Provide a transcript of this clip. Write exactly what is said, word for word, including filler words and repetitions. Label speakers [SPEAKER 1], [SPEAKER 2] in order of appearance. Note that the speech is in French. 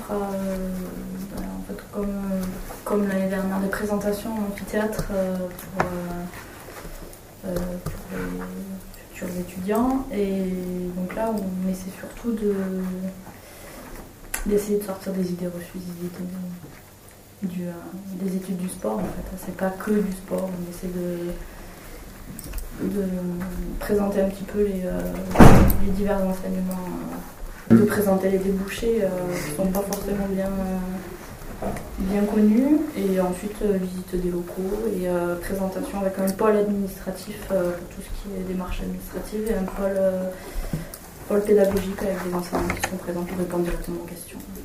[SPEAKER 1] fera, euh, ben, en fait, comme, comme l'année dernière, des présentations en amphithéâtre euh, pour, euh, pour les futurs étudiants. Et donc là, on essaie surtout de, d'essayer de sortir des idées reçues, des idées du, euh, des études du sport. En fait, c'est pas que du sport. On essaie de de présenter un petit peu les, euh, les divers enseignements, euh, de présenter les débouchés euh, qui ne sont pas forcément bien, euh, bien connus, et ensuite euh, visite des locaux et euh, présentation avec un pôle administratif euh, pour tout ce qui est démarches administratives et un pôle, euh, pôle pédagogique avec des enseignants qui sont présents pour répondre directement aux questions.